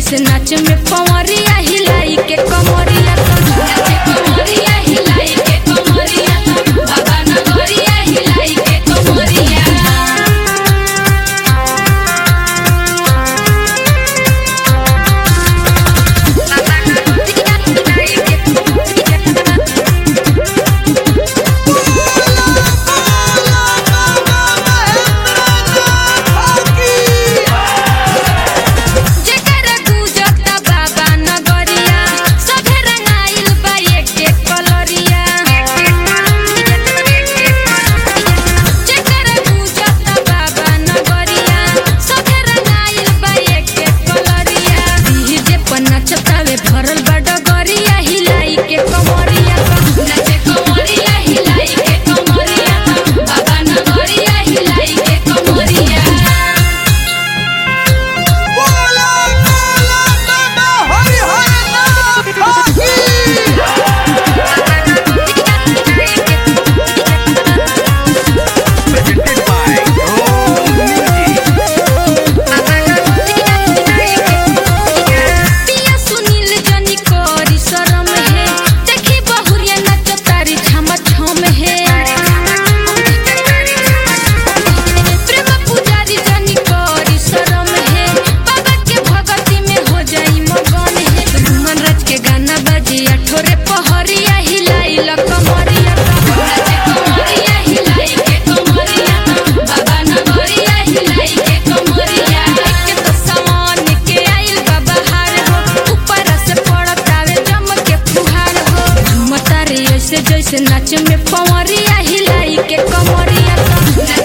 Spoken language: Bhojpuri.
जैसे नाच में पवरिया हिलाई के कमरिया नाचे कमरिया हिलाई के कमरिया बाबा नगरिया हिलाई के कमरिया। भरल बडगरिया हिलाई के कमरिया नाचे कमरिया हिलाई के कमरिया बाबा नगरिया हिलाई के कमरिया। बोला बोला बाबा हरि हर नाथ की। Presented by Om Music। पिया सुनील जनी करी शरम है देखी बहुरिया नाच तारी छम छम है प्रेम पुजारी जनी करी शरम है बाबा के भगती में हो जाई मगन है मन राज के गाना बाजी अठोरे पहरिया हिलाई ल कमरिया नाचे कमरिया हिलाई के कमरिया बाबा नगरिया हिलाई के कमरिया। एक तो सामान के आइल बाबा हार हो ऊपर से पड़तावे जम के फुहार हो मतारे ऐसे जैसे नाच में पवरिया हिलाई के कमरिया।